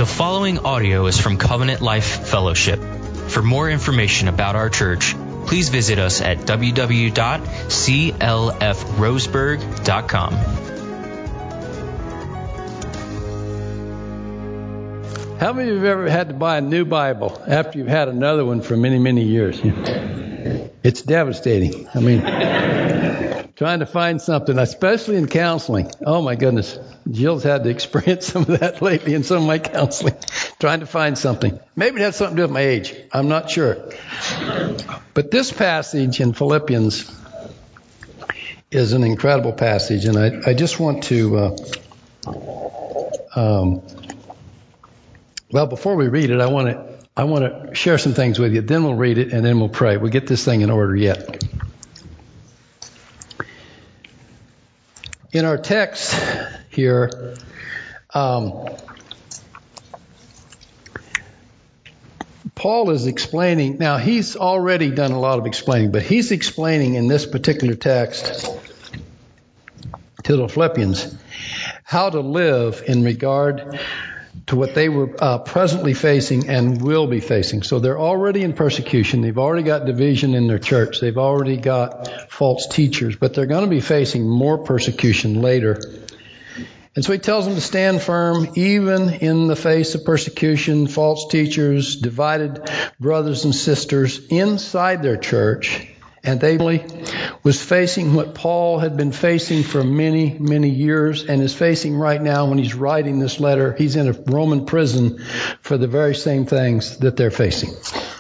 The following audio is from Covenant Life Fellowship. For more information about our church, please visit us at www.clfroseburg.com. How many of you have ever had to buy a new Bible after you've had another one for many, many years? It's devastating. I mean, trying to find something, especially in counseling. Oh, my goodness. Jill's had to experience some of that lately in some of my counseling, trying to find something. Maybe it has something to do with my age. I'm not sure. But this passage in Philippians is an incredible passage, and I just want to, well, before we read it, I want to share some things with you. Then we'll read it, and then we'll pray. We'll get this thing in order yet. In our text here, Paul is explaining. Now, he's already done a lot of explaining, but he's explaining in this particular text to the Philippians how to live in regard to what they were presently facing and will be facing. So they're already in persecution. They've already got division in their church. They've already got false teachers, but they're going to be facing more persecution later. And so he tells them to stand firm even in the face of persecution, false teachers, divided brothers and sisters inside their church. And they was facing what Paul had been facing for many, many years and is facing right now when he's writing this letter. He's in a Roman prison for the very same things that they're facing.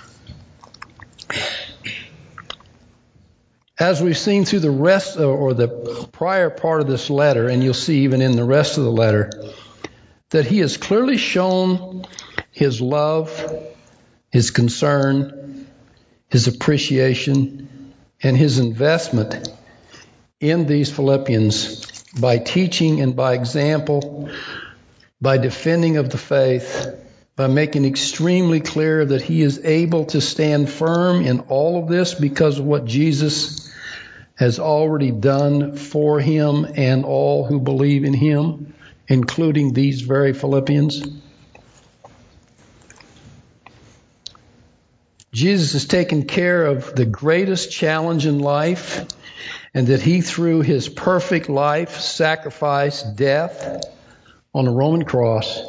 As we've seen through the rest or the prior part of this letter, and you'll see even in the rest of the letter, that he has clearly shown his love, his concern, his appreciation, and his investment in these Philippians by teaching and by example, by defending of the faith, by making extremely clear that he is able to stand firm in all of this because of what Jesus has already done for him and all who believe in him, including these very Philippians. Jesus has taken care of the greatest challenge in life, and that he, through his perfect life, sacrifice, death on a Roman cross,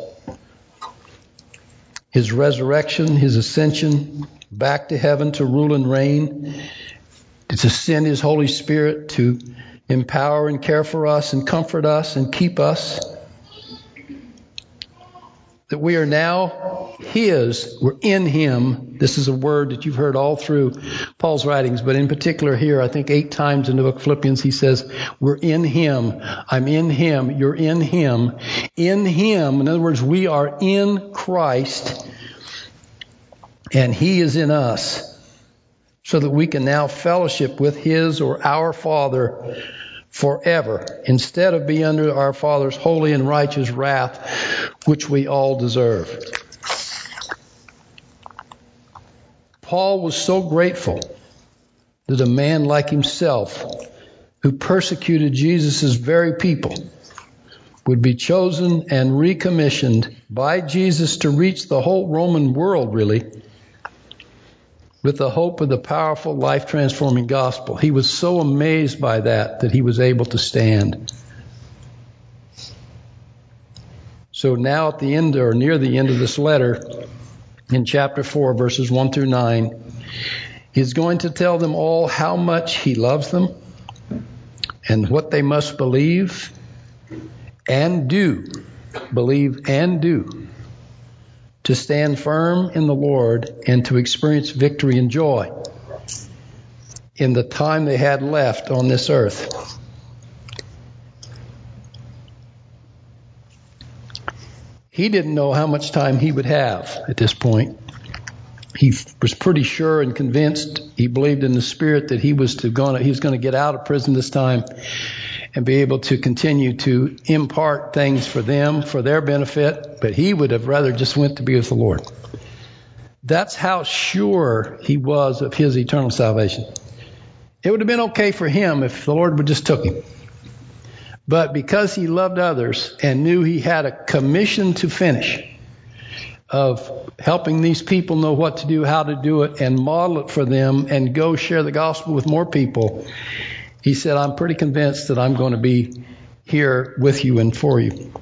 his resurrection, his ascension back to heaven to rule and reign, to send his Holy Spirit to empower and care for us and comfort us and keep us. That we are now his, we're in him. This is a word that you've heard all through Paul's writings, but in particular here, I think 8 times in the book of Philippians, he says, we're in him, I'm in him, you're in him. In him, in other words, we are in Christ, and he is in us, so that we can now fellowship with his or our Father forever, instead of be under our Father's holy and righteous wrath, which we all deserve. Paul was so grateful that a man like himself, who persecuted Jesus' very people, would be chosen and recommissioned by Jesus to reach the whole Roman world, really, with the hope of the powerful, life-transforming gospel. He was so amazed by that he was able to stand. So now at the end, or near the end of this letter, in chapter 4, verses 1 through 9, he's going to tell them all how much he loves them and what they must believe and do. Believe and do. To stand firm in the Lord and to experience victory and joy in the time they had left on this earth. He didn't know how much time he would have at this point. He was pretty sure and convinced, he believed in the Spirit that he was going to get out of prison this time and be able to continue to impart things for them, for their benefit, but he would have rather just went to be with the Lord. That's how sure he was of his eternal salvation. It would have been okay for him if the Lord would just took him. But because he loved others and knew he had a commission to finish, of helping these people know what to do, how to do it, and model it for them and go share the gospel with more people, he said, I'm pretty convinced that I'm going to be here with you and for you.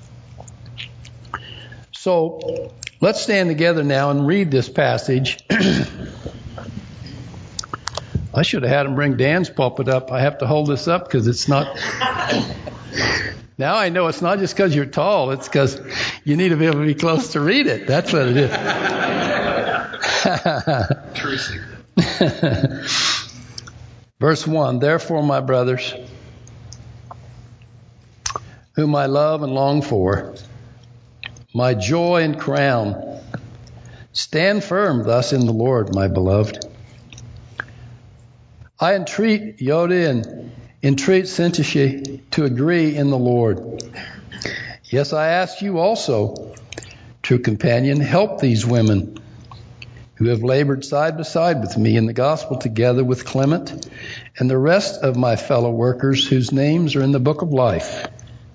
So let's stand together now and read this passage. I should have had him bring Dan's pulpit up. I have to hold this up because it's not... Now I know it's not just because you're tall. It's because you need to be able to be close to read it. That's what it is. True secret. Verse 1, therefore, my brothers, whom I love and long for, my joy and crown, stand firm thus in the Lord, my beloved. I entreat Euodia and entreat Syntyche to agree in the Lord. Yes, I ask you also, true companion, help these women who have labored side by side with me in the gospel together with Clement and the rest of my fellow workers whose names are in the book of life.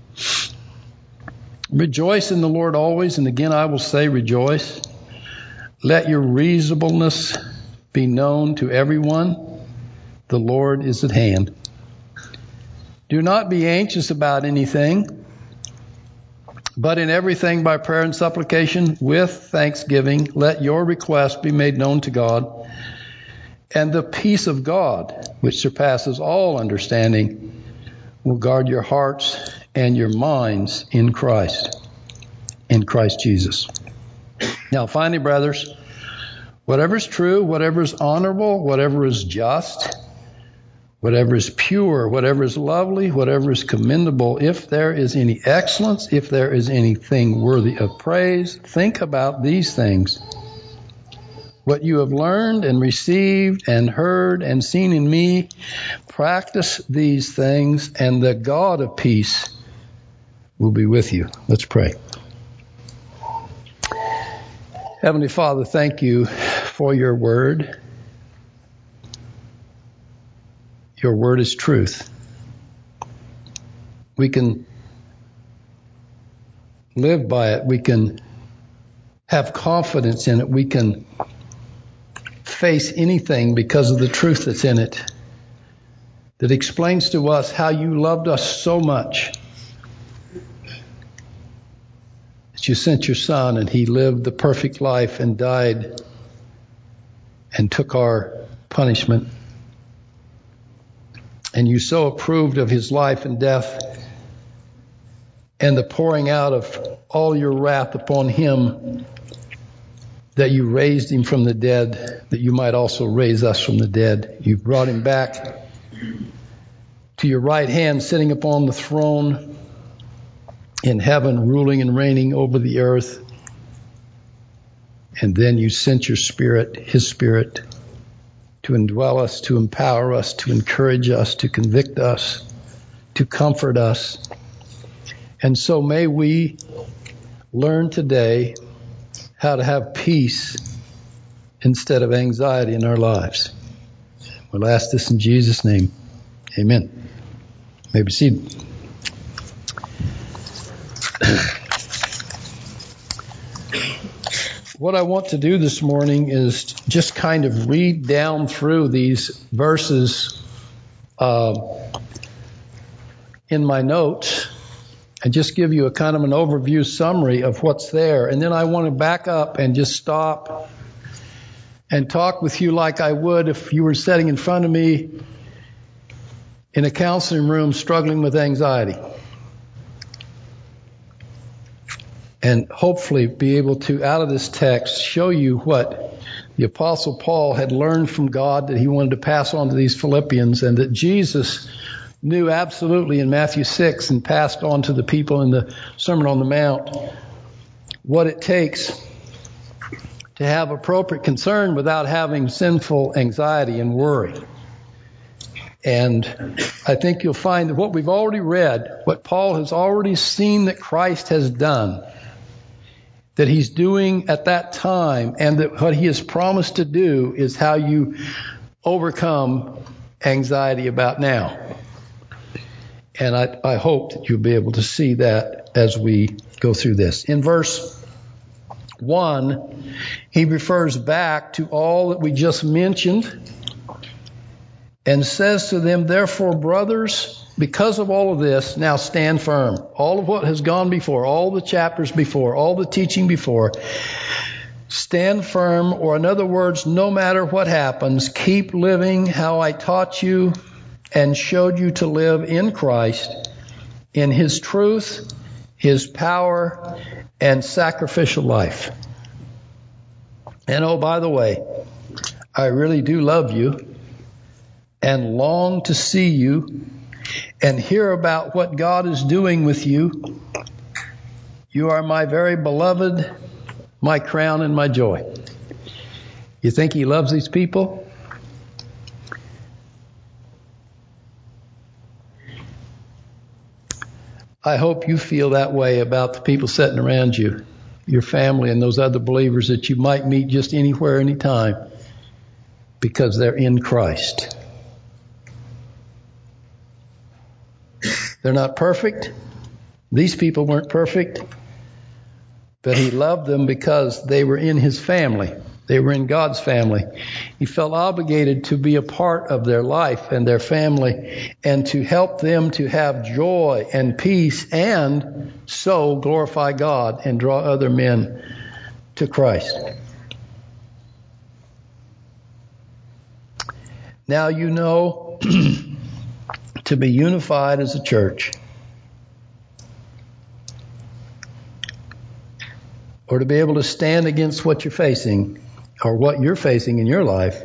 Rejoice in the Lord always, and again I will say rejoice. Let your reasonableness be known to everyone. The Lord is at hand. Do not be anxious about anything, but in everything by prayer and supplication with thanksgiving, let your requests be made known to God. And the peace of God, which surpasses all understanding, will guard your hearts and your minds in Christ Jesus. Now, finally, brothers, whatever is true, whatever is honorable, whatever is just, whatever is pure, whatever is lovely, whatever is commendable, if there is any excellence, if there is anything worthy of praise, think about these things. What you have learned and received and heard and seen in me, practice these things, and the God of peace will be with you. Let's pray. Heavenly Father, thank you for your word. Your word is truth. We can live by it. We can have confidence in it. We can face anything because of the truth that's in it, that explains to us how you loved us so much that you sent your Son and he lived the perfect life and died and took our punishment. And you so approved of his life and death and the pouring out of all your wrath upon him that you raised him from the dead, that you might also raise us from the dead. You brought him back to your right hand, sitting upon the throne in heaven, ruling and reigning over the earth. And then you sent your Spirit, his Spirit, to indwell us, to empower us, to encourage us, to convict us, to comfort us. And so may we learn today how to have peace instead of anxiety in our lives. We'll ask this in Jesus' name. Amen. You may be seated. What I want to do this morning is just kind of read down through these verses in my notes and just give you a kind of an overview summary of what's there. And then I want to back up and just stop and talk with you like I would if you were sitting in front of me in a counseling room struggling with anxiety. And hopefully be able to, out of this text, show you what the Apostle Paul had learned from God that he wanted to pass on to these Philippians, and that Jesus knew absolutely in Matthew 6 and passed on to the people in the Sermon on the Mount what it takes to have appropriate concern without having sinful anxiety and worry. And I think you'll find that what we've already read, what Paul has already seen that Christ has done, that he's doing at that time, and that what he has promised to do is how you overcome anxiety about now. And I hope that you'll be able to see that as we go through this. In verse 1, he refers back to all that we just mentioned and says to them, therefore, brothers, because of all of this, now stand firm. All of what has gone before, all the chapters before, all the teaching before, stand firm, or in other words, no matter what happens, keep living how I taught you and showed you to live in Christ, in His truth, His power, and sacrificial life. And oh, by the way, I really do love you and long to see you and hear about what God is doing with you. You are my very beloved, my crown and my joy. You think He loves these people? I hope you feel that way about the people sitting around you, your family and those other believers that you might meet just anywhere, anytime, because they're in Christ. They're not perfect. These people weren't perfect, but He loved them because they were in His family. They were in God's family. He felt obligated to be a part of their life and their family and to help them to have joy and peace and so glorify God and draw other men to Christ. Now you know to be unified as a church, or to be able to stand against what you're facing, or what you're facing in your life,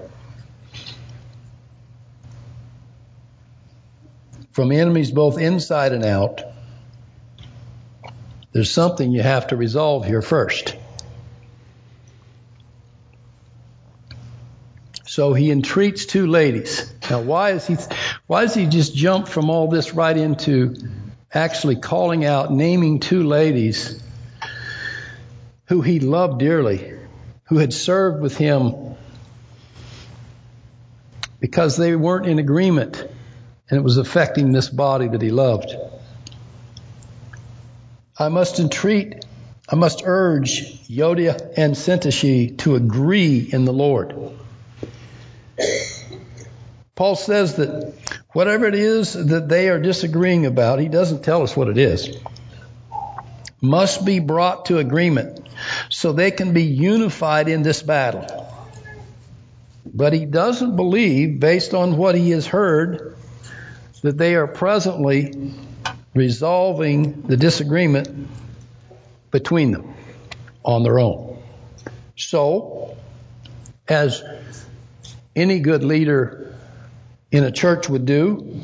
from enemies both inside and out, there's something you have to resolve here first. So he entreats two ladies. Now, why does he just jump from all this right into actually calling out, naming two ladies who he loved dearly, who had served with him, because they weren't in agreement and it was affecting this body that he loved? I must urge Euodia and Syntyche to agree in the Lord. Paul says that whatever it is that they are disagreeing about, he doesn't tell us what it is, must be brought to agreement so they can be unified in this battle. But he doesn't believe, based on what he has heard, that they are presently resolving the disagreement between them on their own. So, as any good leader in a church would do,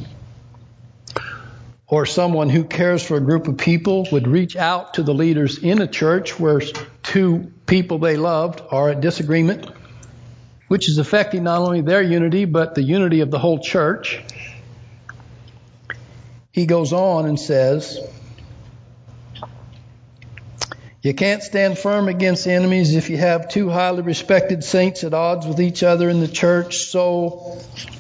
or someone who cares for a group of people would reach out to the leaders in a church where two people they loved are at disagreement, which is affecting not only their unity, but the unity of the whole church. He goes on and says, you can't stand firm against enemies if you have two highly respected saints at odds with each other in the church. So,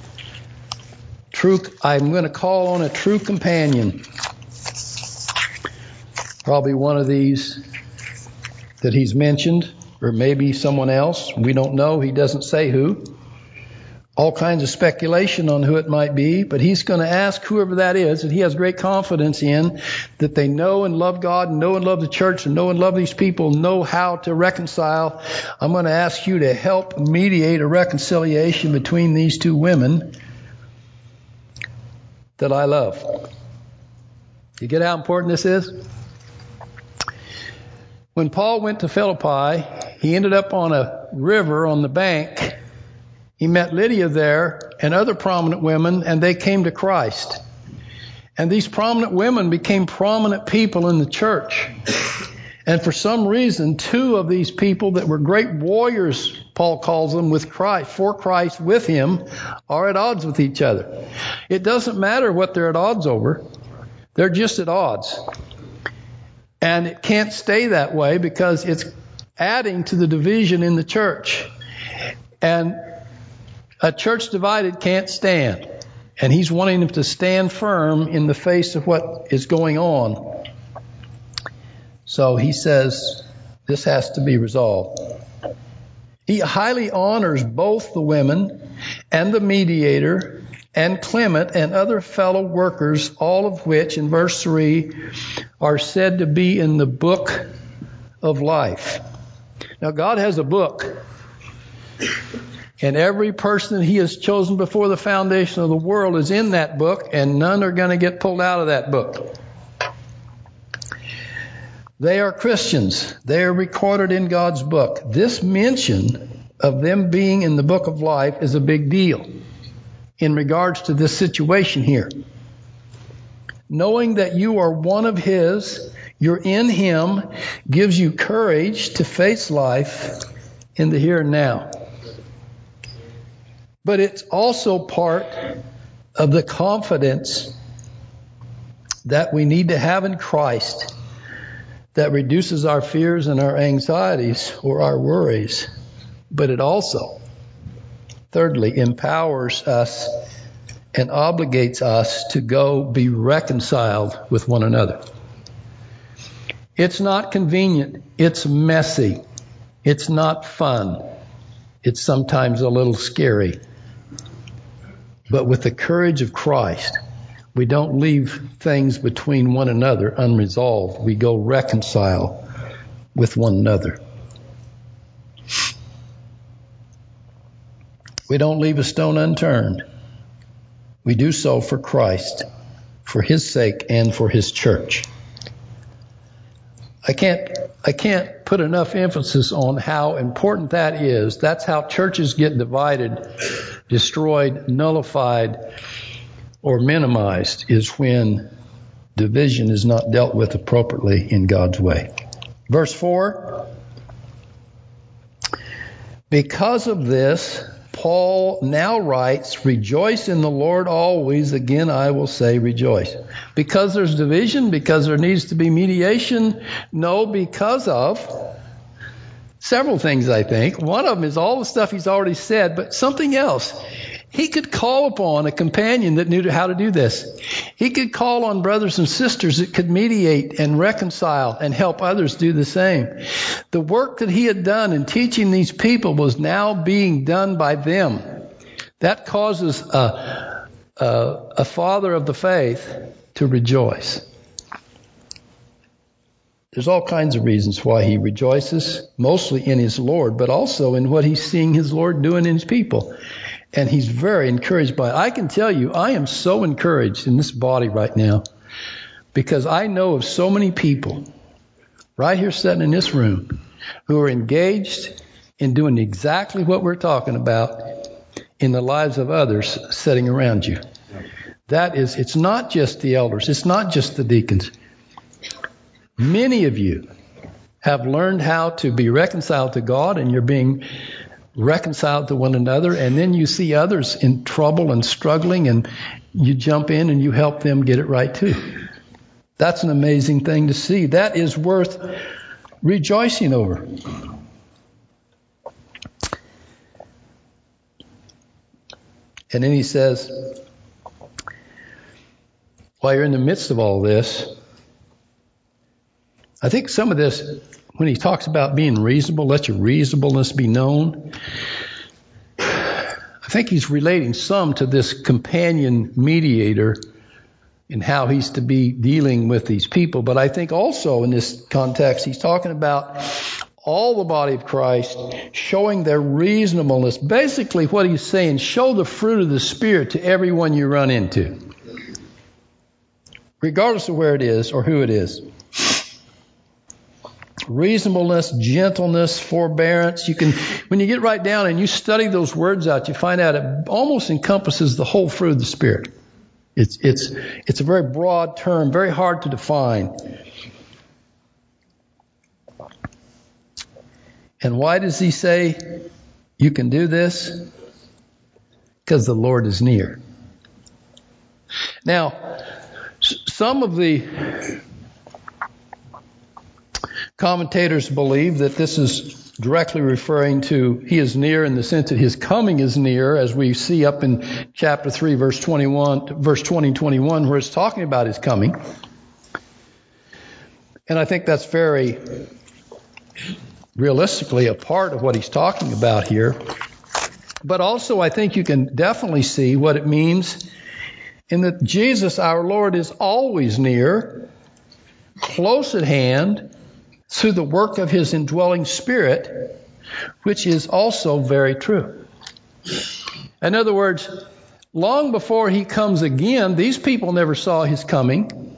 I'm going to call on a true companion. Probably one of these that he's mentioned, or maybe someone else. We don't know. He doesn't say who. All kinds of speculation on who it might be, but he's going to ask whoever that is that he has great confidence in, that they know and love God, and know and love the church, and know and love these people, know how to reconcile. I'm going to ask you to help mediate a reconciliation between these two women that I love. You get how important this is? When Paul went to Philippi, he ended up on a river on the bank. He met Lydia there and other prominent women, and they came to Christ. And these prominent women became prominent people in the church. And for some reason, two of these people that were great warriors, Paul calls them, with Christ, for Christ, with him, are at odds with each other. It doesn't matter what they're at odds over. They're just at odds. And it can't stay that way because it's adding to the division in the church. And a church divided can't stand. And he's wanting them to stand firm in the face of what is going on. So he says This has to be resolved. He highly honors both the women and the mediator and Clement and other fellow workers, all of which, in verse 3, are said to be in the book of life. Now, God has a book, and every person that He has chosen before the foundation of the world is in that book, and none are going to get pulled out of that book. They are Christians. They are recorded in God's book. This mention of them being in the book of life is a big deal in regards to this situation here. Knowing that you are one of His, you're in Him, gives you courage to face life in the here and now. But it's also part of the confidence that we need to have in Christ that reduces our fears and our anxieties or our worries. But it also, thirdly, empowers us and obligates us to go be reconciled with one another. It's not convenient. It's messy. It's not fun. It's sometimes a little scary. But with the courage of Christ, we don't leave things between one another unresolved. We go reconcile with one another. We don't leave a stone unturned. We do so for Christ, for His sake, and for His church. I can't put enough emphasis on how important that is. That's how churches get divided, destroyed, nullified, or minimized, is when division is not dealt with appropriately in God's way. Verse 4, because of this, Paul now writes, rejoice in the Lord always. Again, I will say rejoice. Because there's division, because there needs to be mediation? No, because of several things, I think. One of them is all the stuff he's already said, but something else. He could call upon a companion that knew how to do this. He could call on brothers and sisters that could mediate and reconcile and help others do the same. The work that he had done in teaching these people was now being done by them. That causes a father of the faith to rejoice. There's all kinds of reasons why he rejoices, mostly in his Lord, but also in what he's seeing his Lord doing in his people. And he's very encouraged by it. I can tell you, I am so encouraged in this body right now because I know of so many people right here sitting in this room who are engaged in doing exactly what we're talking about in the lives of others sitting around you. That is, it's not just the elders. It's not just the deacons. Many of you have learned how to be reconciled to God, and you're being reconciled to one another, and then you see others in trouble and struggling, and you jump in and you help them get it right too. That's an amazing thing to see. That is worth rejoicing over. And then he says, while you're in the midst of all this, I think some of this, when he talks about being reasonable, let your reasonableness be known, I think he's relating some to this companion mediator and how he's to be dealing with these people. But I think also in this context, he's talking about all the body of Christ showing their reasonableness. Basically what he's saying, show the fruit of the Spirit to everyone you run into, regardless of where it is or who it is. Reasonableness, gentleness, forbearance. You can, when you get right down and you study those words out, you find out it almost encompasses the whole fruit of the Spirit. It's a very broad term, very hard to define. And why does he say you can do this? Because the Lord is near. Now, some of the commentators believe that this is directly referring to he is near in the sense that his coming is near, as we see up in chapter 3, verse 20 and 21, where it's talking about his coming. And I think that's very realistically a part of what he's talking about here. But also I think you can definitely see what it means in that Jesus, our Lord, is always near, close at hand, through the work of his indwelling Spirit, which is also very true. In other words, long before he comes again, these people never saw his coming,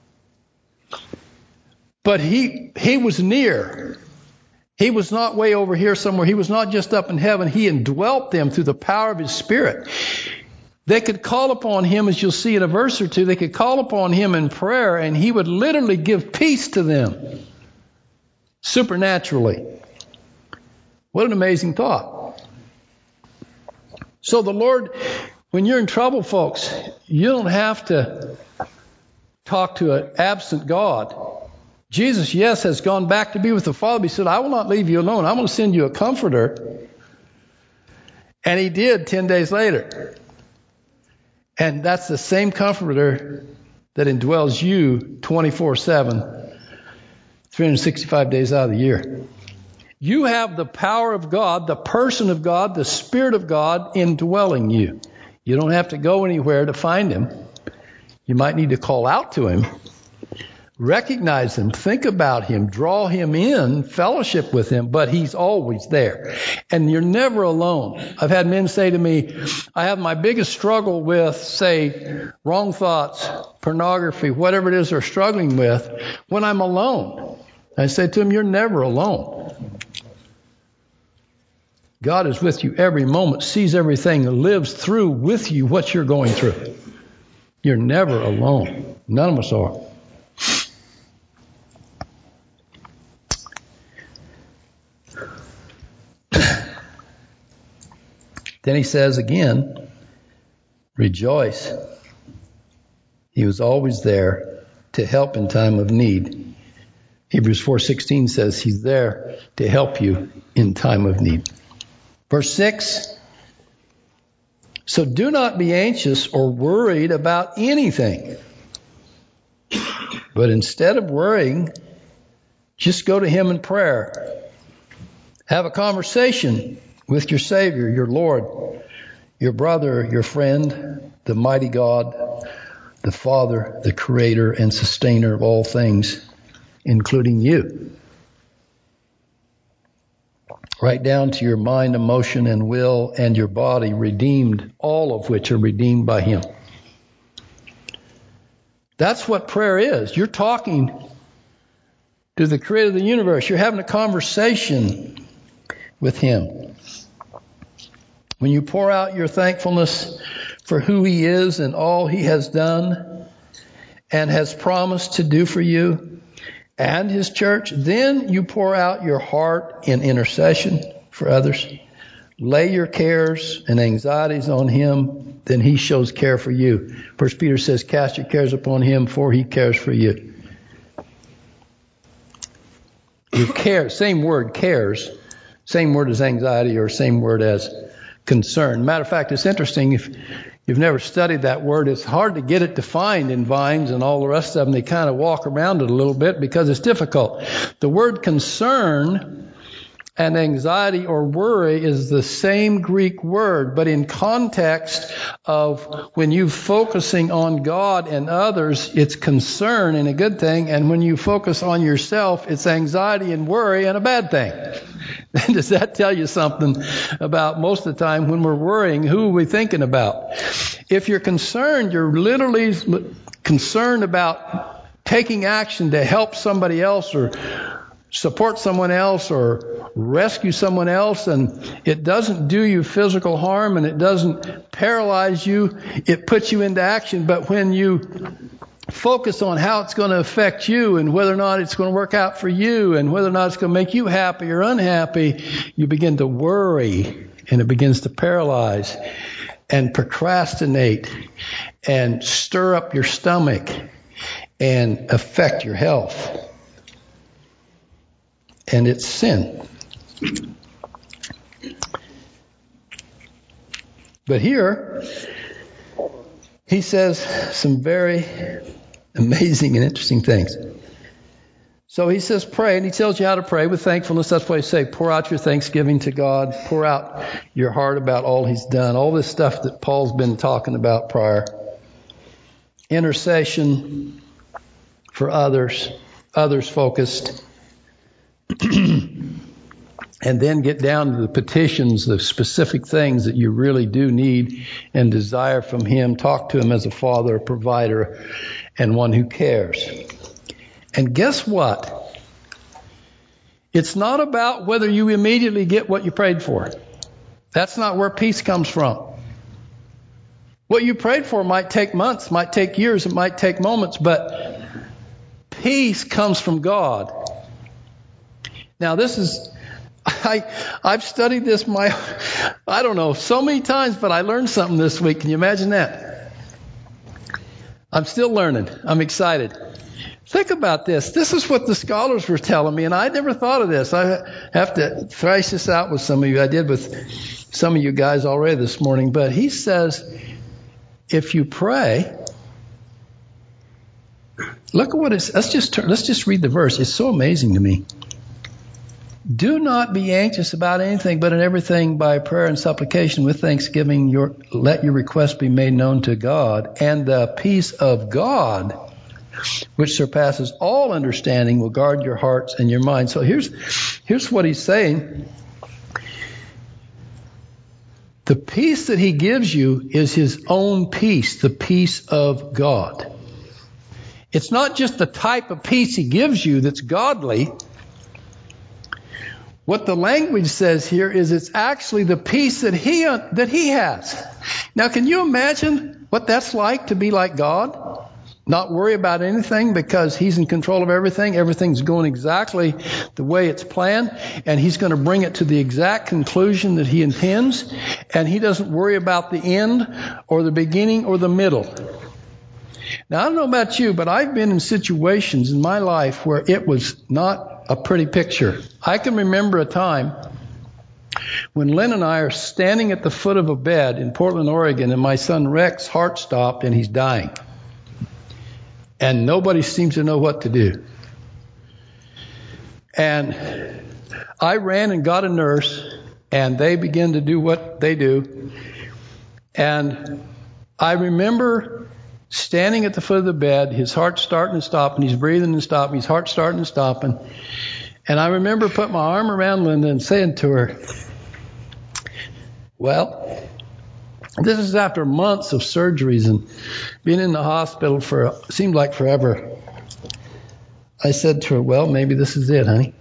but he was near. He was not way over here somewhere. He was not just up in heaven. He indwelt them through the power of his Spirit. They could call upon him, as you'll see in a verse or two, they could call upon him in prayer, and he would literally give peace to them supernaturally. What an amazing thought. So the Lord, when you're in trouble, folks, you don't have to talk to an absent God. Jesus, yes, has gone back to be with the Father. But he said, I will not leave you alone. I'm going to send you a comforter. And he did 10 days later. And that's the same comforter that indwells you 24/7, 365 days out of the year. You have the power of God, the person of God, the Spirit of God indwelling you. You don't have to go anywhere to find him. You might need to call out to him. Recognize him, think about him, draw him in, fellowship with him, but he's always there. And you're never alone. I've had men say to me, I have my biggest struggle with, say, wrong thoughts, pornography, whatever it is they're struggling with, when I'm alone. I say to them, you're never alone. God is with you every moment, sees everything, lives through with you what you're going through. You're never alone. None of us are. Then he says again, rejoice. He was always there to help in time of need. Hebrews 4:16 says he's there to help you in time of need. Verse 6, so do not be anxious or worried about anything. But instead of worrying, just go to him in prayer. Have a conversation with your Savior, your Lord, your brother, your friend, the mighty God, the Father, the Creator and Sustainer of all things, including you. Right down to your mind, emotion, and will, and your body, redeemed, all of which are redeemed by him. That's what prayer is. You're talking to the Creator of the universe. You're having a conversation with him. When you pour out your thankfulness for who he is and all he has done and has promised to do for you and his church, then you pour out your heart in intercession for others. Lay your cares and anxieties on him, then he shows care for you. 1 Peter says, cast your cares upon him, for he cares for you. Your care, same word, cares, same word as anxiety or same word as concern. Matter of fact, it's interesting, if you've never studied that word, it's hard to get it defined in Vines and all the rest of them. They kind of walk around it a little bit because it's difficult. The word concern and anxiety or worry is the same Greek word, but in context of when you're focusing on God and others, it's concern and a good thing, and when you focus on yourself, it's anxiety and worry and a bad thing. Does that tell you something about most of the time when we're worrying, who are we thinking about? If you're concerned, you're literally concerned about taking action to help somebody else or support someone else or rescue someone else, and it doesn't do you physical harm and it doesn't paralyze you. It puts you into action. But when you focus on how it's going to affect you and whether or not it's going to work out for you and whether or not it's going to make you happy or unhappy, you begin to worry and it begins to paralyze and procrastinate and stir up your stomach and affect your health. And it's sin. But here, he says some very amazing and interesting things. So he says pray, and he tells you how to pray with thankfulness. That's why he say pour out your thanksgiving to God. Pour out your heart about all he's done. All this stuff that Paul's been talking about prior. Intercession for others focused. And then get down to the petitions, the specific things that you really do need and desire from him. Talk to him as a father, a provider, and one who cares. And guess what? It's not about whether you immediately get what you prayed for. That's not where peace comes from. What you prayed for might take months, might take years, it might take moments, but peace comes from God. Now this is, I've studied this so many times, but I learned something this week. Can you imagine that? I'm still learning. I'm excited. Think about this. This is what the scholars were telling me, and I never thought of this. I have to thrash this out with some of you. I did with some of you guys already this morning. But he says, if you pray, look at what it's. Let's just read the verse. It's so amazing to me. Do not be anxious about anything, but in everything by prayer and supplication with thanksgiving, let your requests be made known to God, and the peace of God, which surpasses all understanding, will guard your hearts and your minds. So here's what he's saying. The peace that he gives you is his own peace, the peace of God. It's not just the type of peace he gives you that's godly. What the language says here is it's actually the peace that he has. Now, can you imagine what that's like to be like God? Not worry about anything because he's in control of everything. Everything's going exactly the way it's planned, and he's going to bring it to the exact conclusion that he intends, and he doesn't worry about the end or the beginning or the middle. Now, I don't know about you, but I've been in situations in my life where it was not a pretty picture. I can remember a time when Lynn and I are standing at the foot of a bed in Portland, Oregon, and my son Rex's heart stopped and he's dying. And nobody seems to know what to do. And I ran and got a nurse, and they began to do what they do. And I remember standing at the foot of the bed, his heart starting and stopping, he's breathing and stopping, his heart starting and stopping. And I remember putting my arm around Linda and saying to her, well, this is after months of surgeries and being in the hospital for seemed like forever. I said to her, well, maybe this is it, honey.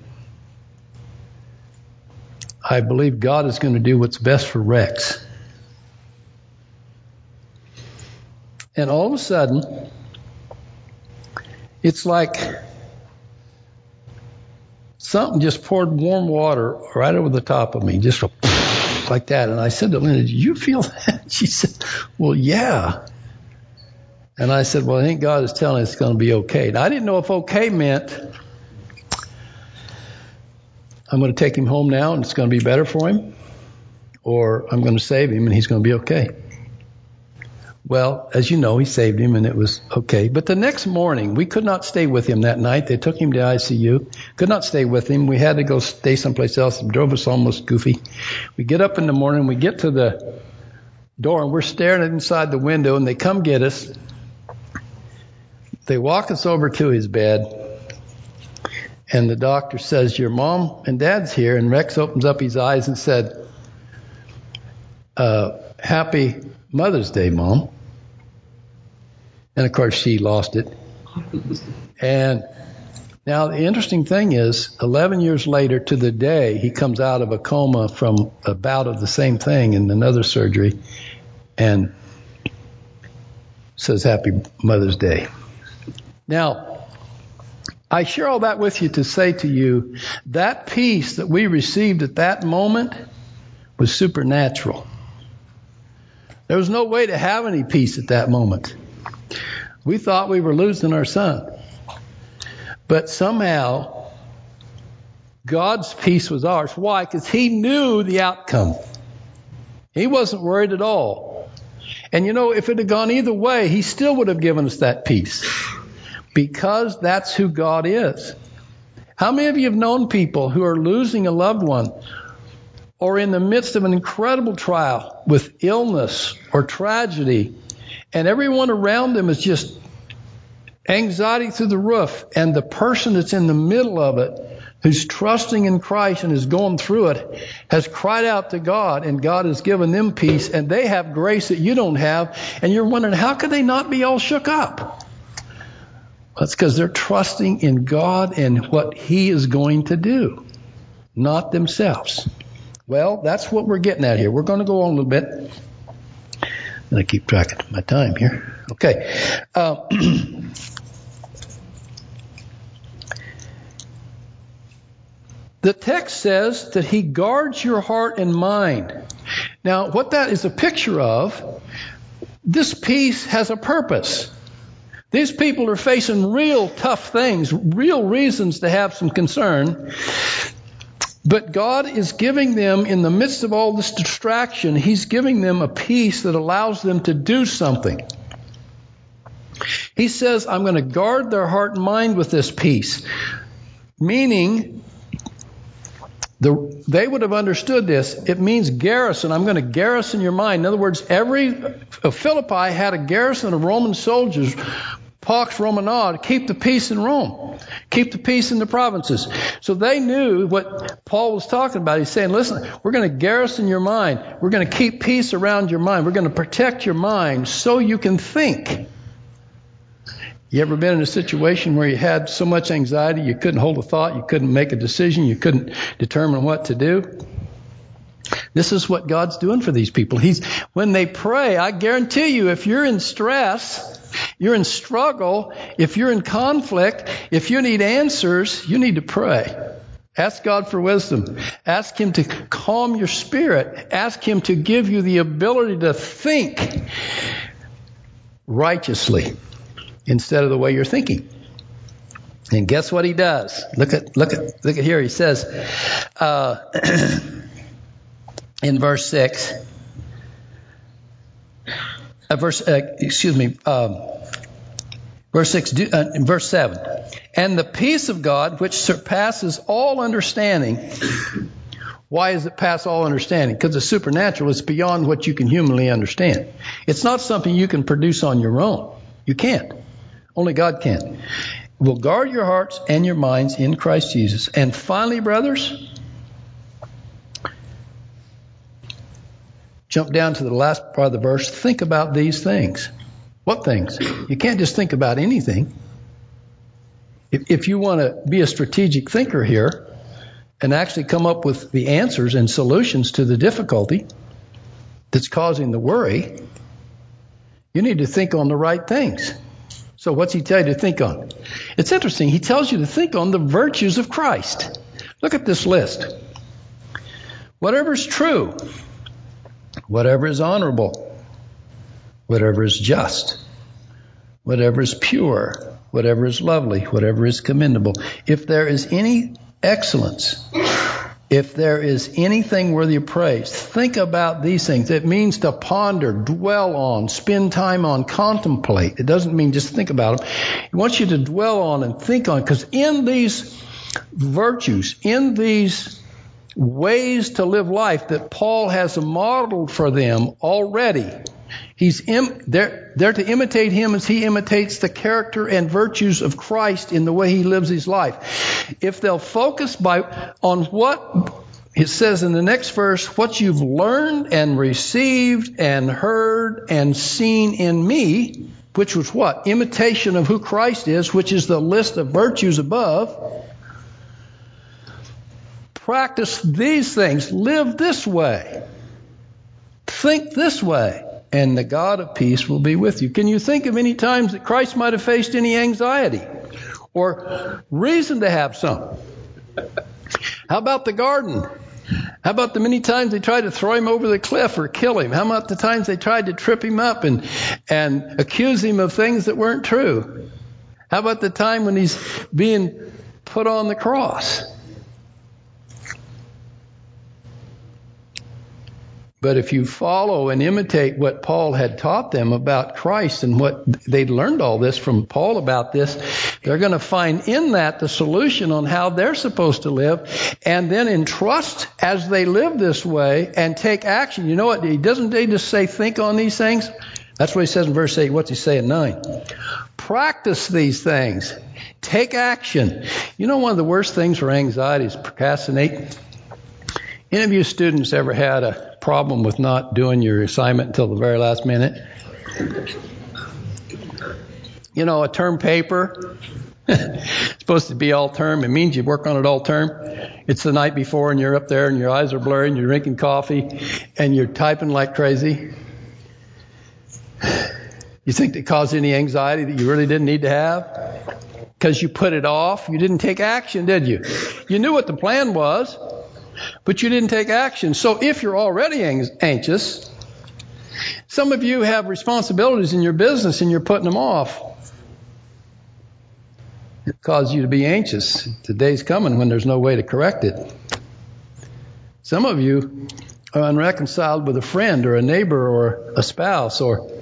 I believe God is going to do what's best for Rex. And all of a sudden, it's like something just poured warm water right over the top of me, just like that. And I said to Linda, "Do you feel that?" She said, "Well, yeah." And I said, "Well, I think God is telling us it's going to be okay." And I didn't know if okay meant I'm going to take him home now and it's going to be better for him, or I'm going to save him and he's going to be okay. Well, as you know, he saved him and it was okay. But the next morning, we could not stay with him that night. They took him to ICU. Could not stay with him. We had to go stay someplace else. It drove us almost goofy. We get up in the morning, we get to the door, and we're staring inside the window, and they come get us. They walk us over to his bed, and the doctor says, "Your mom and dad's here." And Rex opens up his eyes and said, "Happy Mother's Day, Mom." And of course she lost it. And now the interesting thing is, 11 years later to the day, he comes out of a coma from a bout of the same thing in another surgery and says, "Happy Mother's Day." Now, I share all that with you to say to you, that peace that we received at that moment was supernatural. There was no way to have any peace at that moment. We thought we were losing our son. But somehow, God's peace was ours. Why? Because he knew the outcome. He wasn't worried at all. And you know, if it had gone either way, he still would have given us that peace. Because that's who God is. How many of you have known people who are losing a loved one or in the midst of an incredible trial with illness or tragedy, and everyone around them is just anxiety through the roof, and the person that's in the middle of it, who's trusting in Christ and is going through it, has cried out to God, and God has given them peace, and they have grace that you don't have, and you're wondering, how could they not be all shook up? That's because they're trusting in God and what He is going to do, not themselves. Well, that's what we're getting at here. We're going to go on a little bit. And I keep track of my time here. Okay. The text says that He guards your heart and mind. Now, what that is a picture of, this peace has a purpose. These people are facing real tough things, real reasons to have some concern. But God is giving them, in the midst of all this distraction, He's giving them a peace that allows them to do something. He says, I'm going to guard their heart and mind with this peace. Meaning, they would have understood this. It means garrison. I'm going to garrison your mind. In other words, Philippi had a garrison of Roman soldiers, Pax Romana, to keep the peace in Rome, keep the peace in the provinces. So they knew what Paul was talking about. He's saying, listen, we're going to garrison your mind. We're going to keep peace around your mind. We're going to protect your mind so you can think. You ever been in a situation where you had so much anxiety you couldn't hold a thought, you couldn't make a decision, you couldn't determine what to do? This is what God's doing for these people. When they pray, I guarantee you, if you're in stress, you're in struggle, if you're in conflict, if you need answers, you need to pray. Ask God for wisdom. Ask Him to calm your spirit. Ask Him to give you the ability to think righteously instead of the way you're thinking. And guess what He does? Look at here. He says, in verse 6, verse 7, and the peace of God, which surpasses all understanding. Why does it pass all understanding? Because it's supernatural. It's beyond what you can humanly understand. It's not something you can produce on your own. You can't. Only God can. Will guard your hearts and your minds in Christ Jesus. And finally, brothers, jump down to the last part of the verse. Think about these things. What things? You can't just think about anything. If you want to be a strategic thinker here and actually come up with the answers and solutions to the difficulty that's causing the worry, you need to think on the right things. So what's He tell you to think on? It's interesting. He tells you to think on the virtues of Christ. Look at this list. Whatever is true, whatever is honorable, whatever is just, whatever is pure, whatever is lovely, whatever is commendable. If there is any excellence, if there is anything worthy of praise, think about these things. It means to ponder, dwell on, spend time on, contemplate. It doesn't mean just think about them. He wants you to dwell on and think on, because in these virtues, in these ways to live life that Paul has modeled for them already, they're to imitate him as he imitates the character and virtues of Christ in the way he lives his life. If they'll focus on what it says in the next verse, what you've learned and received and heard and seen in me, which was what? Imitation of who Christ is, which is the list of virtues above. Practice these things. Live this way. Think this way. And the God of peace will be with you. Can you think of any times that Christ might have faced any anxiety or reason to have some? How about the garden? How about the many times they tried to throw him over the cliff or kill him? How about the times they tried to trip him up and accuse him of things that weren't true? How about the time when he's being put on the cross? But if you follow and imitate what Paul had taught them about Christ and what they'd learned all this from Paul about this, they're going to find in that the solution on how they're supposed to live, and then entrust as they live this way and take action. You know what? Doesn't he just say, think on these things? That's what he says in verse 8. What's he say in 9? Practice these things. Take action. You know, one of the worst things for anxiety is procrastinate. Any of you students ever had a problem with not doing your assignment until the very last minute? You know, a term paper, it's supposed to be all term. It means you work on it all term. It's the night before and you're up there and your eyes are blurry and you're drinking coffee and you're typing like crazy. You think it caused any anxiety that you really didn't need to have? Because you put it off. You didn't take action, did you? You knew what the plan was, but you didn't take action. So if you're already anxious, some of you have responsibilities in your business and you're putting them off. It causes you to be anxious. The day's coming when there's no way to correct it. Some of you are unreconciled with a friend or a neighbor or a spouse,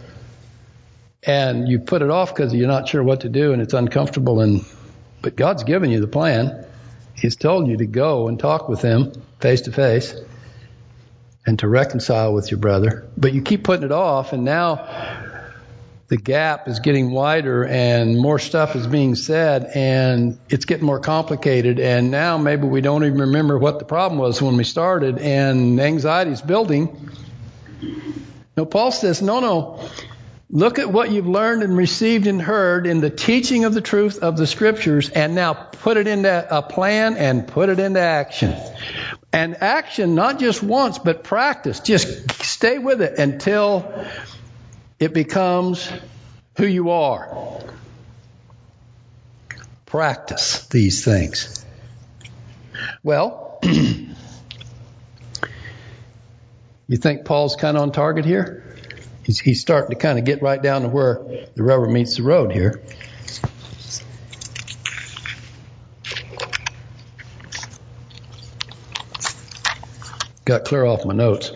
and you put it off because you're not sure what to do and it's uncomfortable. But God's given you the plan. He's told you to go and talk with them face to face and to reconcile with your brother. But you keep putting it off, and now the gap is getting wider and more stuff is being said and it's getting more complicated. And now maybe we don't even remember what the problem was when we started, and anxiety is building. No, Paul says, no. Look at what you've learned and received and heard in the teaching of the truth of the Scriptures, and now put it into a plan and put it into action. And action, not just once, but practice. Just stay with it until it becomes who you are. Practice these things. Well, you think Paul's kind of on target here? He's starting to kind of get right down to where the rubber meets the road here. Got clear off my notes.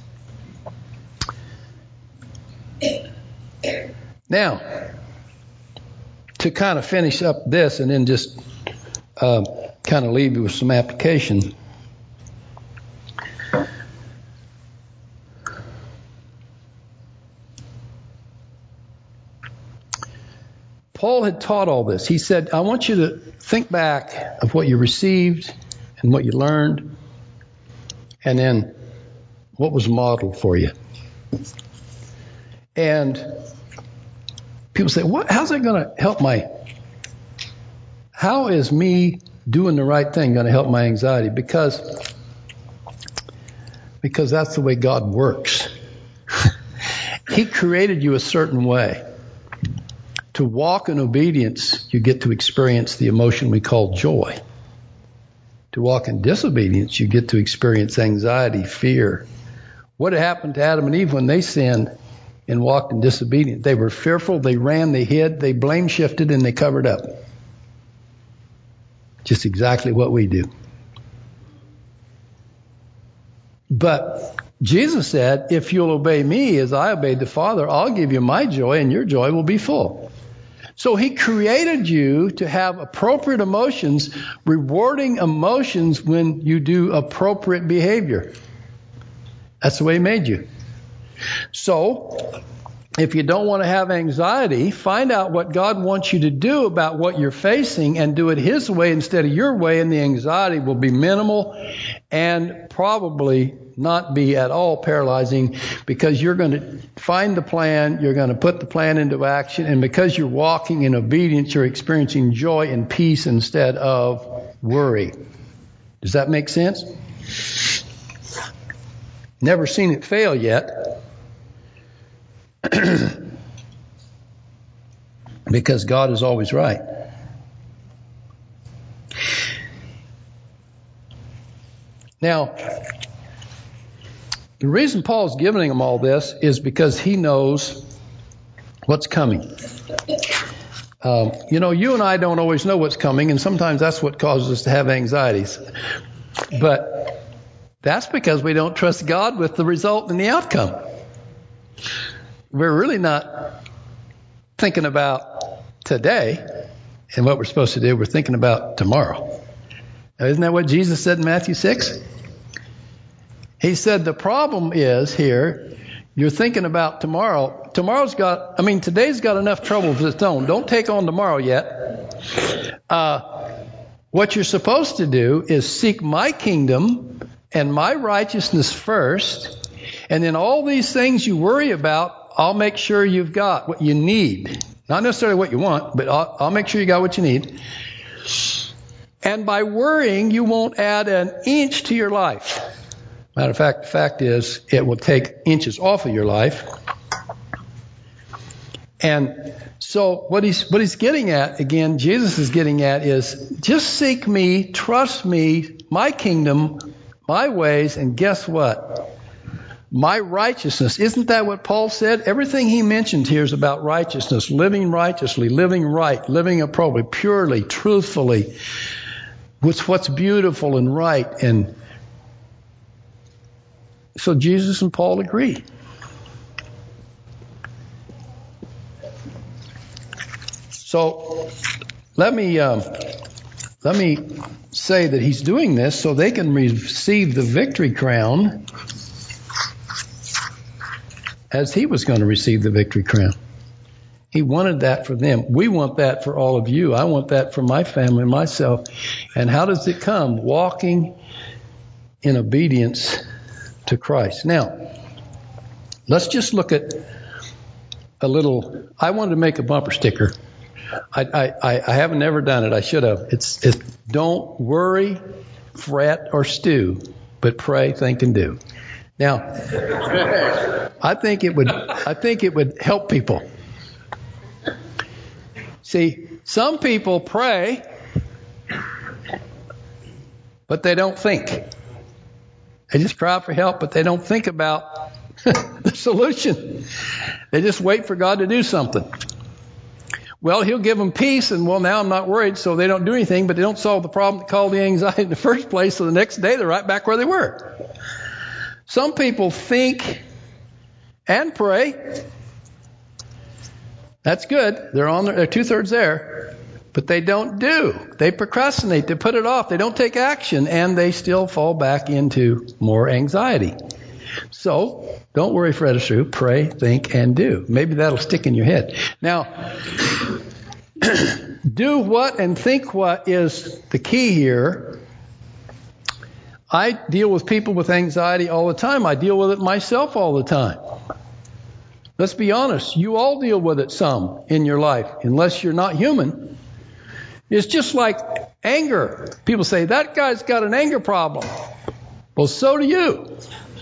Now, to kind of finish up this and then just kind of leave you with some application. Paul had taught all this. He said, I want you to think back of what you received and what you learned, and then what was modeled for you. And people say, how's that going to help how is me doing the right thing going to help my anxiety? Because that's the way God works. He created you a certain way. To walk in obedience, you get to experience the emotion we call joy. To walk in disobedience, you get to experience anxiety, fear. What happened to Adam and Eve when they sinned and walked in disobedience? They were fearful, they ran, they hid, they blame shifted, and they covered up. Just exactly what we do. But Jesus said, if you'll obey me as I obeyed the Father, I'll give you my joy and your joy will be full. So he created you to have appropriate emotions, rewarding emotions when you do appropriate behavior. That's the way he made you. So if you don't want to have anxiety, find out what God wants you to do about what you're facing and do it his way instead of your way, and the anxiety will be minimal and probably not be at all paralyzing, because you're going to find the plan, you're going to put the plan into action, and because you're walking in obedience, you're experiencing joy and peace instead of worry. Does that make sense? Never seen it fail yet. Because God is always right. Now, the reason Paul's giving them all this is because he knows what's coming. You and I don't always know what's coming, and sometimes that's what causes us to have anxieties. But That's because we don't trust God with the result and the outcome. We're really not thinking about today and what we're supposed to do. We're thinking about tomorrow. Now, isn't that what Jesus said in Matthew 6? He said the problem is here, you're thinking about tomorrow. Today's got enough trouble of its own. Don't take on tomorrow yet. What you're supposed to do is seek my kingdom and my righteousness first, and then all these things you worry about, I'll make sure you've got what you need. Not necessarily what you want, but I'll make sure you got what you need. And by worrying, you won't add an inch to your life. Matter of fact, the fact is, it will take inches off of your life. And so what he's getting at, again, Jesus is getting at is just seek me, trust me, my kingdom, my ways, and guess what? My righteousness. Isn't that what Paul said? Everything he mentioned here is about righteousness, living righteously, living right, living appropriately, purely, truthfully, with what's beautiful and right. And so Jesus and Paul agree. So let me say that he's doing this so they can receive the victory crown as he was going to receive the victory crown. He wanted that for them. We want that for all of you. I want that for my family and myself. And how does it come? Walking in obedience to Christ. Now, let's just look at a little. I wanted to make a bumper sticker. I haven't ever done it. I should have. It's don't worry, fret, or stew, but pray, think, and do. Now, I think it would help people. See, some people pray, but they don't think. They just cry for help, but they don't think about the solution. They just wait for God to do something. Well, he'll give them peace, and now I'm not worried, so they don't do anything, but they don't solve the problem that caused the anxiety in the first place, so the next day they're right back where they were. Some people think and pray. That's good. They're 2/3 there, but they don't do. They procrastinate. They put it off. They don't take action, and they still fall back into more anxiety. So don't worry, fret or stew. Pray, think, and do. Maybe that'll stick in your head. Now, do what and think what is the key here. I deal with people with anxiety all the time. I deal with it myself all the time. Let's be honest. You all deal with it some in your life, unless you're not human. It's just like anger. People say, that guy's got an anger problem. Well, so do you.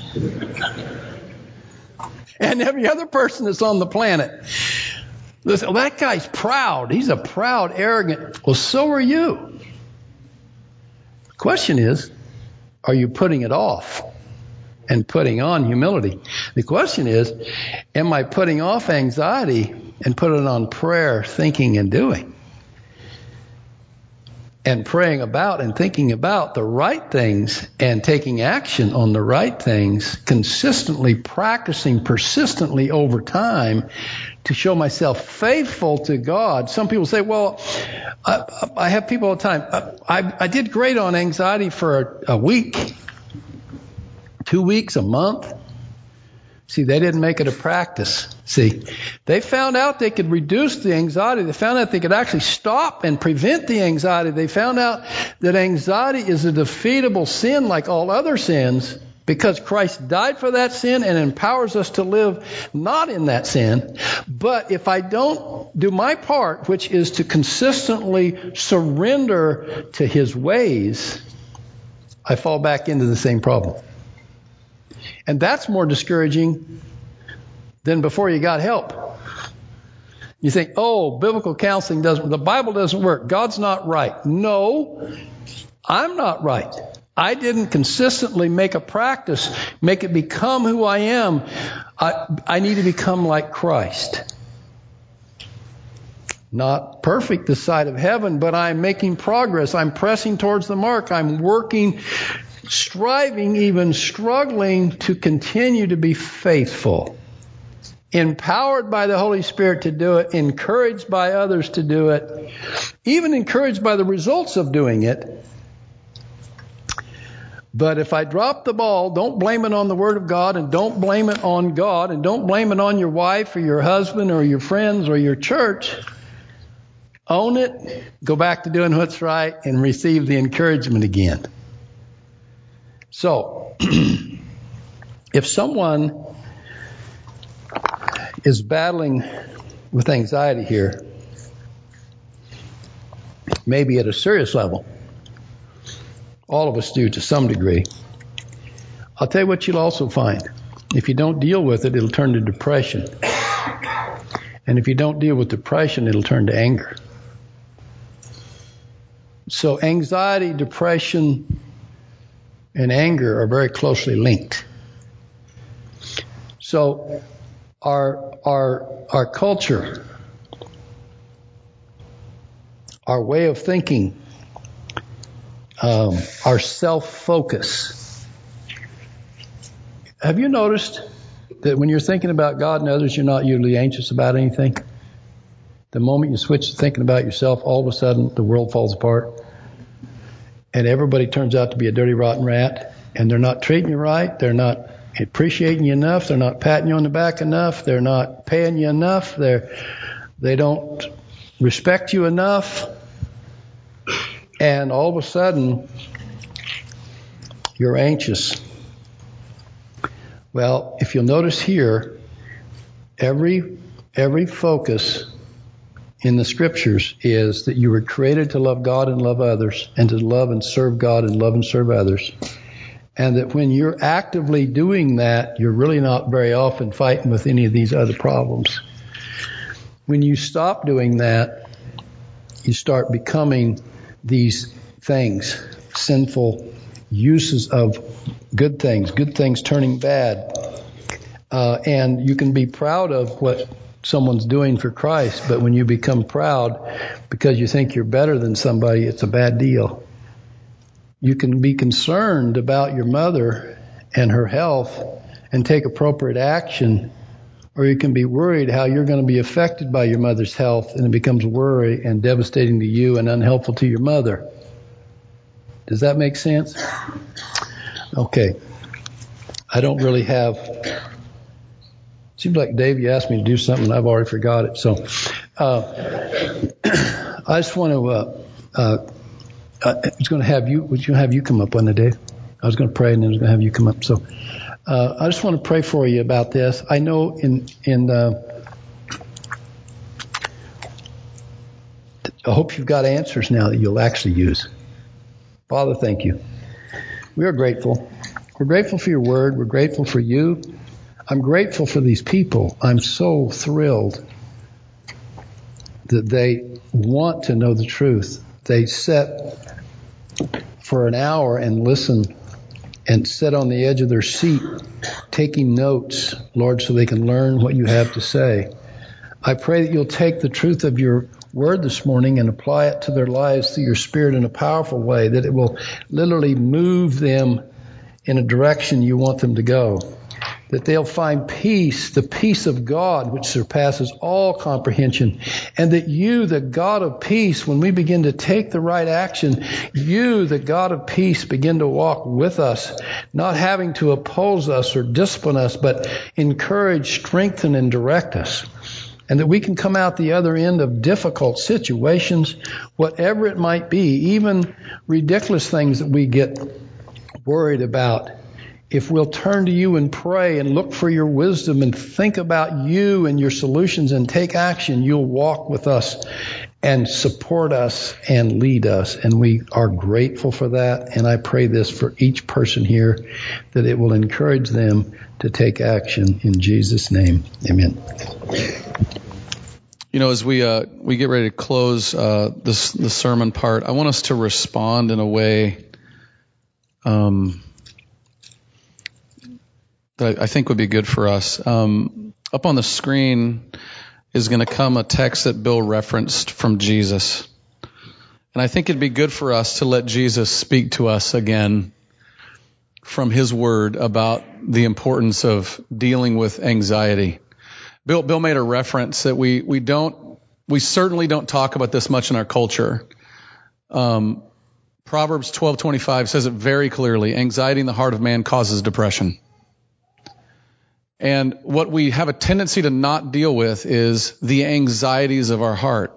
And every other person that's on the planet. Listen, that guy's proud. He's a proud, arrogant. Well, so are you. The question is, are you putting it off and putting on humility? The question is, am I putting off anxiety and putting it on prayer, thinking, and doing? And praying about and thinking about the right things and taking action on the right things, consistently practicing persistently over time to show myself faithful to God. Some people say, well, I have people all the time. I did great on anxiety for a week, 2 weeks, a month. See, they didn't make it a practice. See, they found out they could reduce the anxiety. They found out they could actually stop and prevent the anxiety. They found out that anxiety is a defeatable sin like all other sins because Christ died for that sin and empowers us to live not in that sin. But if I don't do my part, which is to consistently surrender to His ways, I fall back into the same problem. And that's more discouraging than before you got help. You think, oh, biblical counseling the Bible doesn't work. God's not right. No, I'm not right. I didn't consistently make a practice, make it become who I am. I need to become like Christ. Not perfect this side of heaven, but I'm making progress. I'm pressing towards the mark. I'm working striving, even struggling to continue to be faithful, empowered by the Holy Spirit to do it, encouraged by others to do it, even encouraged by the results of doing it. But if I drop the ball, don't blame it on the Word of God, and don't blame it on God, and don't blame it on your wife or your husband or your friends or your church. Own it, go back to doing what's right, and receive the encouragement again. So, if someone is battling with anxiety here, maybe at a serious level, all of us do to some degree, I'll tell you what you'll also find. If you don't deal with it, it'll turn to depression. And if you don't deal with depression, it'll turn to anger. So anxiety, depression, and anger are very closely linked. So our culture, our way of thinking, our self-focus. Have you noticed that when you're thinking about God and others, you're not usually anxious about anything? The moment you switch to thinking about yourself, all of a sudden the world falls apart. And everybody turns out to be a dirty, rotten rat. And they're not treating you right. They're not appreciating you enough. They're not patting you on the back enough. They're not paying you enough. They don't respect you enough. And all of a sudden, you're anxious. Well, if you'll notice here, every focus in the Scriptures is that you were created to love God and love others, and to love and serve God and love and serve others. And that when you're actively doing that, you're really not very often fighting with any of these other problems. When you stop doing that, you start becoming these things, sinful uses of good things turning bad. And you can be proud of what someone's doing for Christ, but when you become proud because you think you're better than somebody, it's a bad deal. You can be concerned about your mother and her health and take appropriate action, or you can be worried how you're going to be affected by your mother's health, and it becomes worry and devastating to you and unhelpful to your mother. Does that make sense? Okay. I don't really have... Seems like, Dave, you asked me to do something and I've already forgot it. So I just want to... I was going to have you... Would you have you come up, wasn't it, Dave? I was going to pray and then I was going to have you come up. So I just want to pray for you about this. I know I hope you've got answers now that you'll actually use. Father, thank you. We are grateful. We're grateful for your word. We're grateful for you. I'm grateful for these people. I'm so thrilled that they want to know the truth. They sit for an hour and listen and sit on the edge of their seat taking notes, Lord, so they can learn what you have to say. I pray that you'll take the truth of your word this morning and apply it to their lives through your Spirit in a powerful way, that it will literally move them in a direction you want them to go. That they'll find peace, the peace of God, which surpasses all comprehension. And that you, the God of peace, when we begin to take the right action, you, the God of peace, begin to walk with us, not having to oppose us or discipline us, but encourage, strengthen, and direct us. And that we can come out the other end of difficult situations, whatever it might be, even ridiculous things that we get worried about. If we'll turn to you and pray and look for your wisdom and think about you and your solutions and take action, you'll walk with us and support us and lead us. And we are grateful for that. And I pray this for each person here, that it will encourage them to take action. In Jesus' name, amen. You know, as we get ready to close the sermon part, I want us to respond in a way that I think would be good for us. Up on the screen is going to come a text that Bill referenced from Jesus. And I think it'd be good for us to let Jesus speak to us again from his word about the importance of dealing with anxiety. Bill made a reference that we certainly don't talk about this much in our culture. Proverbs 12:25 says it very clearly. Anxiety in the heart of man causes depression. And what we have a tendency to not deal with is the anxieties of our heart.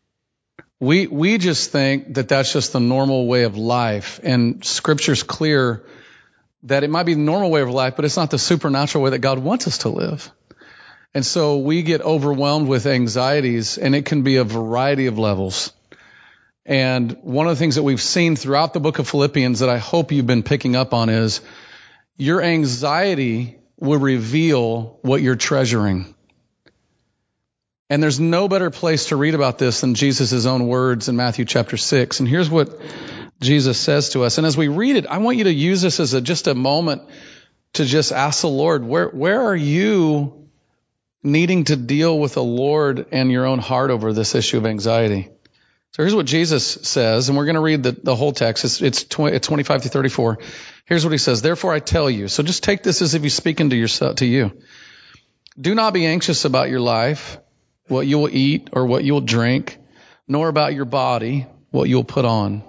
We just think that that's just the normal way of life. And Scripture's clear that it might be the normal way of life, but it's not the supernatural way that God wants us to live. And so we get overwhelmed with anxieties, and it can be a variety of levels. And one of the things that we've seen throughout the book of Philippians that I hope you've been picking up on is your anxiety will reveal what you're treasuring. And there's no better place to read about this than Jesus' own words in Matthew chapter 6. And here's what Jesus says to us. And as we read it, I want you to use this as just a moment to just ask the Lord, where are you needing to deal with the Lord and your own heart over this issue of anxiety? So here's what Jesus says, and we're going to read the whole text. It's 25 to 34. Here's what he says. Therefore I tell you. So just take this as if he's speaking to you. Do not be anxious about your life, what you will eat or what you will drink, nor about your body, what you will put on.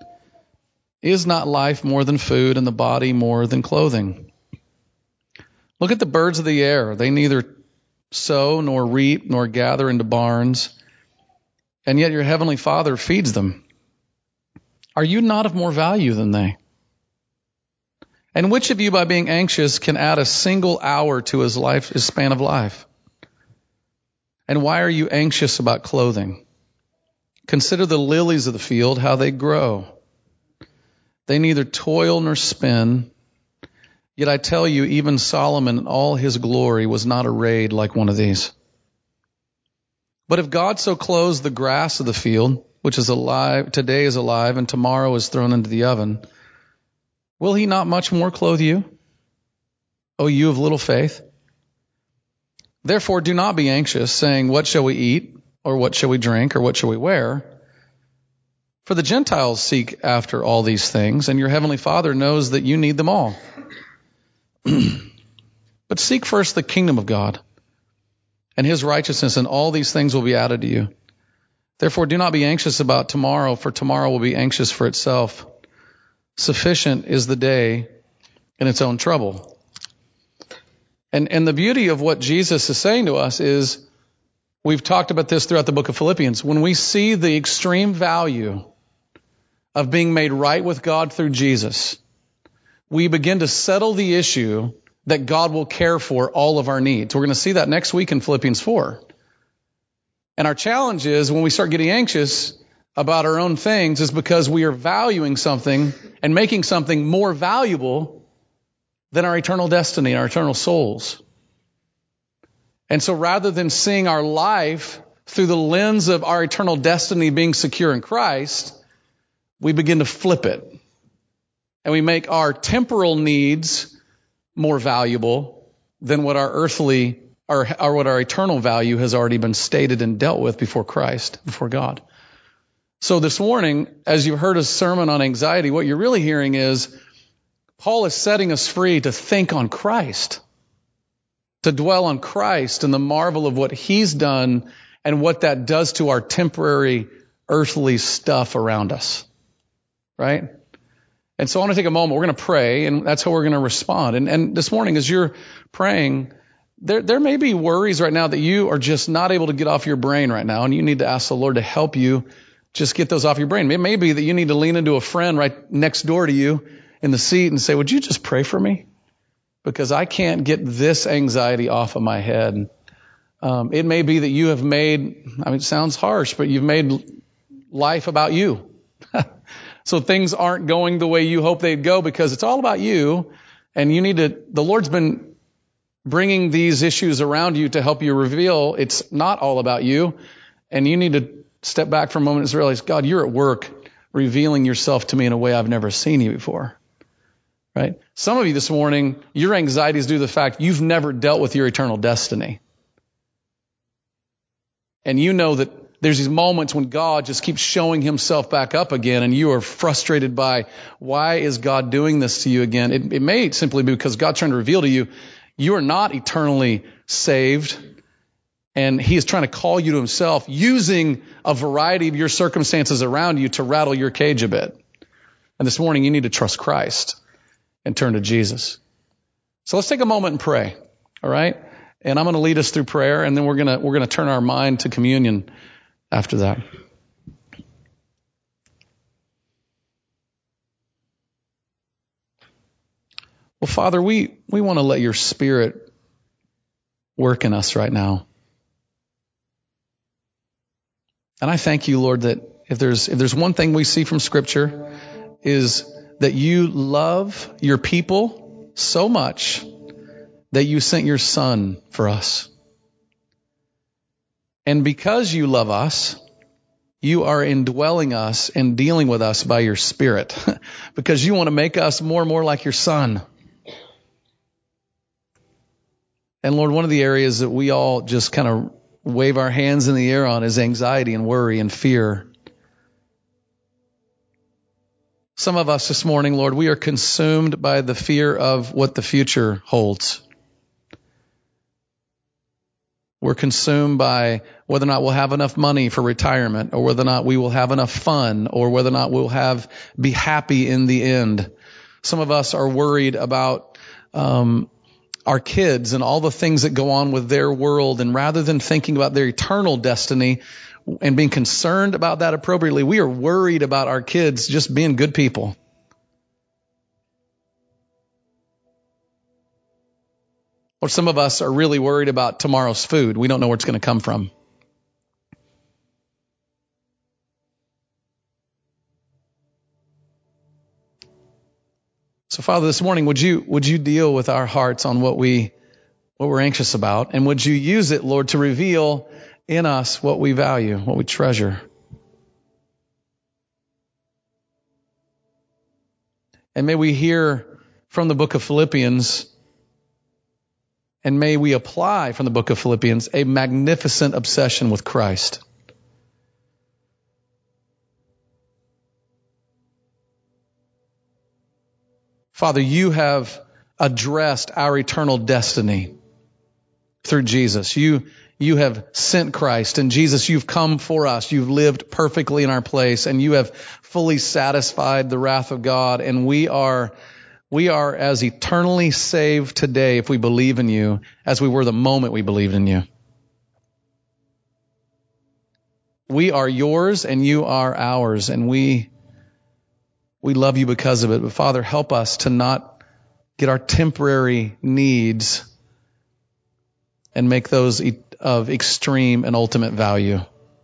Is not life more than food and the body more than clothing? Look at the birds of the air. They neither sow nor reap nor gather into barns, and yet your heavenly Father feeds them. Are you not of more value than they? And which of you, by being anxious, can add a single hour to his span of life? And why are you anxious about clothing? Consider the lilies of the field, how they grow. They neither toil nor spin. Yet I tell you, even Solomon in all his glory was not arrayed like one of these. But if God so clothes the grass of the field, which is alive, today is alive, and tomorrow is thrown into the oven, will he not much more clothe you, O you of little faith? Therefore do not be anxious, saying, what shall we eat, or what shall we drink, or what shall we wear? For the Gentiles seek after all these things, and your heavenly Father knows that you need them all. But seek first the kingdom of God and his righteousness, and all these things will be added to you. Therefore, do not be anxious about tomorrow, for tomorrow will be anxious for itself. Sufficient is the day in its own trouble. And the beauty of what Jesus is saying to us is, we've talked about this throughout the book of Philippians, when we see the extreme value of being made right with God through Jesus, we begin to settle the issue that God will care for all of our needs. We're going to see that next week in Philippians 4. And our challenge is when we start getting anxious about our own things is because we are valuing something and making something more valuable than our eternal destiny, our eternal souls. And so rather than seeing our life through the lens of our eternal destiny being secure in Christ, we begin to flip it. And we make our temporal needs more valuable than what our earthly or what our eternal value has already been stated and dealt with before Christ, before God. So this morning, as you heard a sermon on anxiety, what you're really hearing is Paul is setting us free to think on Christ, to dwell on Christ and the marvel of what he's done and what that does to our temporary earthly stuff around us. Right? And so I want to take a moment. We're going to pray, and that's how we're going to respond. And this morning, as you're praying, there may be worries right now that you are just not able to get off your brain right now, and you need to ask the Lord to help you just get those off your brain. It may be that you need to lean into a friend right next door to you in the seat and say, would you just pray for me? Because I can't get this anxiety off of my head. It may be that you have made, it sounds harsh, but you've made life about you. So things aren't going the way you hope they'd go because it's all about you. And the Lord's been bringing these issues around you to help you reveal it's not all about you. And you need to step back for a moment and realize, God, you're at work revealing yourself to me in a way I've never seen you before. Right? Some of you this morning, your anxiety is due to the fact you've never dealt with your eternal destiny. And you know that there's these moments when God just keeps showing himself back up again, and you are frustrated by, why is God doing this to you again? It may simply be because God's trying to reveal to you, you are not eternally saved, and he is trying to call you to himself, using a variety of your circumstances around you to rattle your cage a bit. And this morning, you need to trust Christ and turn to Jesus. So let's take a moment and pray, all right? And I'm going to lead us through prayer, and then we're going to turn our mind to communion after that. Well, Father, we want to let your Spirit work in us right now. And I thank you, Lord, that if there's one thing we see from Scripture, is that you love your people so much that you sent your Son for us. And because you love us, you are indwelling us and dealing with us by your Spirit, because you want to make us more and more like your Son. And Lord, one of the areas that we all just kind of wave our hands in the air on is anxiety and worry and fear. Some of us this morning, Lord, we are consumed by the fear of what the future holds. We're consumed by whether or not we'll have enough money for retirement, or whether or not we will have enough fun, or whether or not we'll be happy in the end. Some of us are worried about our kids and all the things that go on with their world. And rather than thinking about their eternal destiny and being concerned about that appropriately, we are worried about our kids just being good people. Or some of us are really worried about tomorrow's food. We don't know where it's going to come from. So, Father, this morning, would you deal with our hearts on what we're anxious about, and would you use it, Lord, to reveal in us what we value, what we treasure. And may we hear from the book of Philippians, and may we apply from the book of Philippians a magnificent obsession with Christ. Father, you have addressed our eternal destiny through Jesus. You have sent Christ, and Jesus, you've come for us. You've lived perfectly in our place, and you have fully satisfied the wrath of God. And we are as eternally saved today if we believe in you as we were the moment we believed in you. We are yours and you are ours, and we love you because of it. But Father, help us to not get our temporary needs and make those of extreme and ultimate value.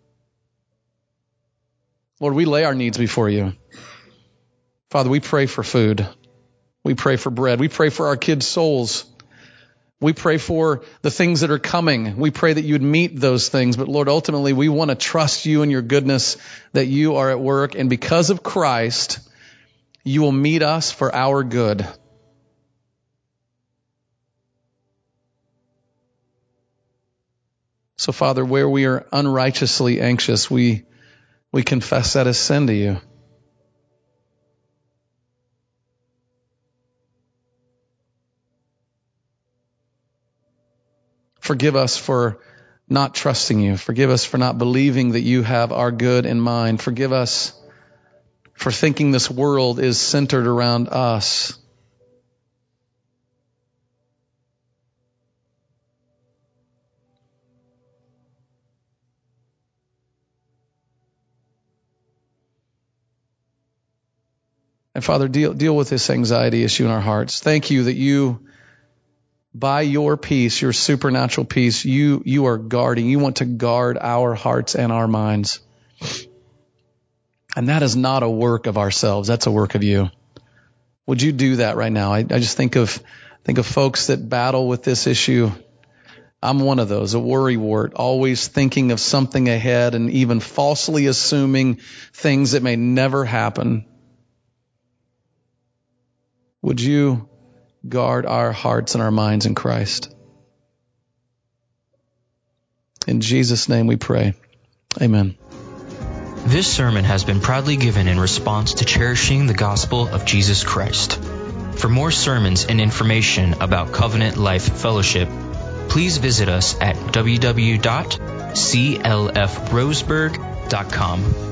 Lord, we lay our needs before you. Father, we pray for food. We pray for bread. We pray for our kids' souls. We pray for the things that are coming. We pray that you would meet those things. But Lord, ultimately, we want to trust you and your goodness, that you are at work. And because of Christ, you will meet us for our good. So, Father, where we are unrighteously anxious, we confess that as sin to you. Forgive us for not trusting you. Forgive us for not believing that you have our good in mind. Forgive us for thinking this world is centered around us. And Father, deal with this anxiety issue in our hearts. Thank you that you, by your peace, your supernatural peace, you are guarding. You want to guard our hearts and our minds. And that is not a work of ourselves. That's a work of you. Would you do that right now? I just think of folks that battle with this issue. I'm one of those, a worrywart, always thinking of something ahead and even falsely assuming things that may never happen. Would you guard our hearts and our minds in Christ? In Jesus' name we pray. Amen. This sermon has been proudly given in response to cherishing the gospel of Jesus Christ. For more sermons and information about Covenant Life Fellowship, please visit us at www.clfroseburg.com.